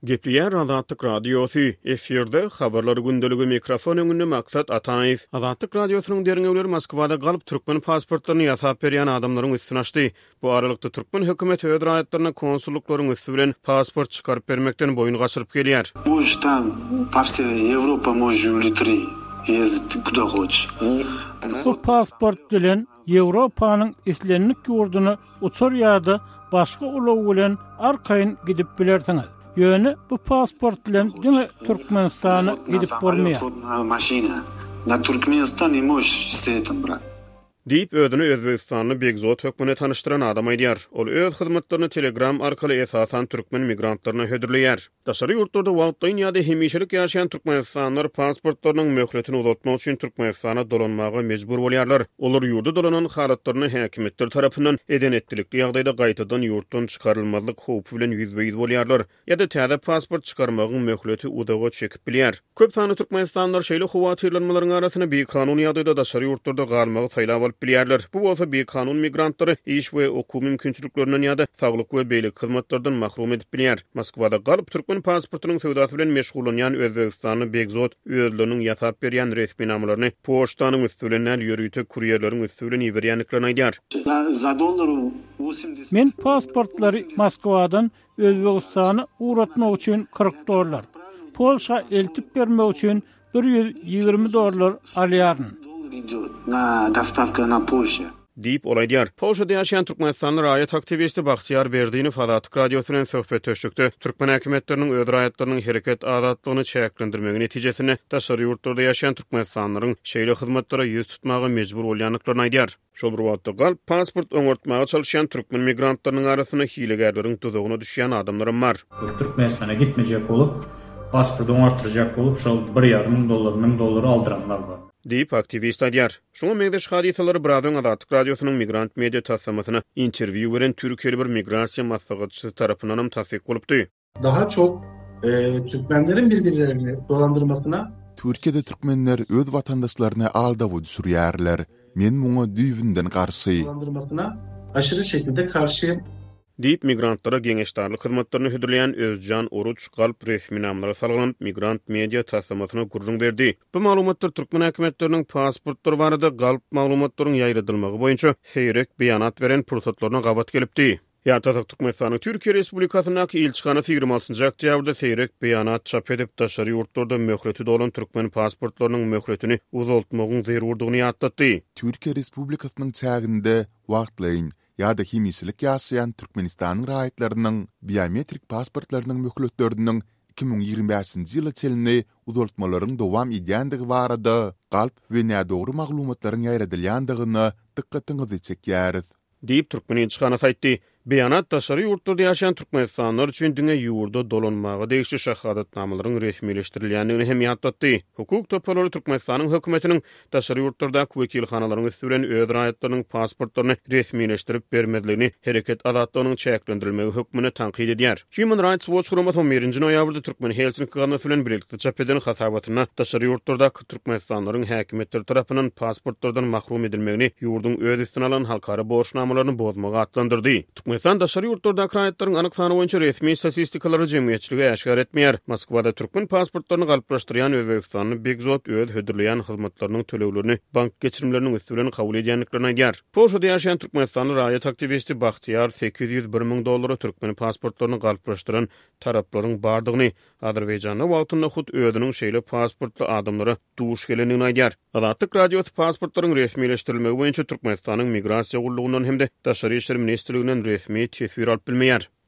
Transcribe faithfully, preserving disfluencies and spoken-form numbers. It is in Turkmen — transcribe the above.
Gepleyer Azatlyk Radiosu efirde habarlar gündeligi mikrofon öňünde maksat Ataýew. Azatlyk Radiosynyň derňewleri Moskwada galyp türkmen pasportlaryny ýasap berýän adamlaryň üstüne açdy. Bu aralykda türkmen hökümeti öz raýatlaryna konsulluklaryň üstü bilen pasport çykaryp bermekden boyun gaçyryp gelýär. Может, там по всей Европе можешь улететь, ездить куда хочешь. Bu pasport bilen Ýewropanyň islenlik ýurduny uçar ýa-da başga ulaw bilen arkaýyn gidip bilersiňiz. Ýöne bu pasport bilen diňe Türkmenistana gidip bolmaýar. Maşina. Na Türkmenistan не можешь с этим, брат. Diýip özüni Özbegistanly Begzot hökümine tanıştıran adam aýdýar. Ol öz hyzmatlaryny Telegram arkaly esasan türkmen migrantlaryna hödürleýär. Daşary ýurtlarda wagtlaýyn ýa-da hemişelik ýaşaýan türkmenistanlar pasportlarynyň möhletini uzatmak üçin Türkmenistana dolanmaga mejbur bolýarlar. Olar ýurda dolanan halatlaryny häkimetler tarapyndan eden etdilikli ýagdaýda gaýtadan ýurtdan çykarylmazlyk howpy bilen ýüzbeýiz bolýarlar. Ýa-da täze pasport çykarmagyň möhleti udaga çekip bilýär. Köp sany türkmenistanlar şeýle howatyrlanmalaryň arasyna bir kanun ýagdaýda daşary ýurtlarda galmagy saýlap bilýärler. Bu bolsa bir kanun migrantlary iş we okuw mümkinçiliklerinden ýa-da saglyk we beýlik hyzmatlardan mahrum edip bilýär. Moskwada galyp türkmen pasportynyň sowdasy bilen meşgulanýan Özbegistanly Begzot özleriniň ýasap berýän resmi namalaryny poçtanyň üstü bilen ýörüýte kurýerleriň üstü bilen ýetirýänliklerini aýdýar. Men pasportlary Moskwadan Özbegistana uğratmak üçin kırk dollar, Polşa eltip bermek üçin bir yüz ýygrimi dollar alýaryn. На доставка на Польшу. Diýip olaýdýar. Polşada ýaşaýan türkmenistanly raýat aktivisti Bahtiýar Berdiňi Azatlyk Radiosu bilen söhbet töşükdi. Türkmen häkimetleriniň öz raýatlarynyň hereket azatlygyny çäklendirmegi netijesinde daşary ýurtlarda ýaşaýan türkmenistanlaryň şeýle hyzmatlara ýüz tutmagy mejbur bolýanlyklaryny aýdýar. Şol bir wagtda gal pasport öňörtmäge çalışan türkmen migrantlarynyň arasyna hilegärleriň tuzagyna düşýän adamlar bar. Türkmenistana gitmejek bolup, pasport öňörtdirjek bolup, şol bir ýarym ming dollar, ming dollar aldyranlar bar. Diýip aktivist aýdýar. Şoňa megdeş hadisalary Bradyň Azatlyk Radiosynyň migrant media tassamasyna interwiw beren türkeli bir migrasiýa maslahatçysy tarapyndan tasdik bolupdy. Daha çok e, Türkmenlerin birbirlerini dolandırmasına Türkiýede türkmenler öz watandaşlaryny aldawy düşürýärler. Men muňa düýbünden garşy. Dolandırmasına aşırı şekilde karşıyım. Diýip migrantlara geňeşdarlyk hyzmatlaryny hödürleýän Özcan Oruç galp resmi namlara salgynyp migrant media tassamasyna gurrun berdi. Bu maglumatlar türkmen häkimetleriniň pasportlary barada galp maglumatlaryň ýaýradylmagy boýunça seýrek beýanat beren pursatlaryna gawat gelipdi. Ýa-da Türkmenistanyň Türkiýe Respublikasynyň ilçihanasy ýygrimi altyncy oktýabrda seýrek beýanat çap edip daşary ýurtlarda möhleti dolan türkmen pasportlarynyň möhletini uzaltmagyň zerurdygyny ýatlatdy. Türkiýe Respublikasynyň çäginde wagtlaýyn ýa-da hemişelik ýaşaýan Türkmenistanyň raýatlarynyň biometrik pasportlarynyň möhletleriniň iki ming ýigirme beşinji ýyla çelini uzaltmalaryň dowam edýändigi barada galp we nädogry maglumatlaryň ýaýradylýandygyny dikkatiňizi çekýäris. Diýip türkmen ilçihanasy aýtdy. Beýanat daşary ýurtlarda ýaşaýan türkmenistanlar üçin diňe ýurda dolanmagy degişli şahadatnamalaryň resmileşdirilýändigini hem ýatlatdy. Hukuk topalary Türkmenistanyň hökümetiniň daşary ýurtlarda wekilhanalaryň üstü bilen öz raýatlarynyň pasportlaryny resmileşdirip bermediligini hereket azatlygynyň çäklendirilmegi hökmüne tanqid edýär. Human Rights Watch guramaty on birinji noýabrda türkmen Helsinki ganaty bilen birlikde çap eden hasabatyna daşary ýurtlarda türkmenistanlaryň häkimetleri tarapyndan pasportlardan mahrum edilmegini ýurdun öz üstüne alan halkara borçnamalaryny bozmagy atlandyrdy. Türkmenistan daşary ýurtlarda raýatlaryň anyk sany boýunça resmi statistikalary jemgyýetçiligi äşkar etmeýär. Moskwada türkmen pasportlaryny galplaşdyrýan Özbegistanly Begzot öz hödürleýän hyzmatlarynyň төлewlerini bank geçirimleriniň üstü bilen kabul edýänliklerini aýdýar. Polşada ýaşaýan türkmenistanly raýat aktivisti Bahtiýar sekiz yüz bir ming dollary türkmen pasportlaryny galplaşdyran taraplaryň bardygyny Azerbaýjanyň wagtynda hut özüniň şeýle pasportly adamlara duş gelenini aýdýar. Azatlyk Radiosu pasportlaryň resmileşdirilmegi boýunça Türkmenistanyň migrasiýa gullugynyň hemde daşary işler ministrliginden resmi tesbir alyp bilmeýär.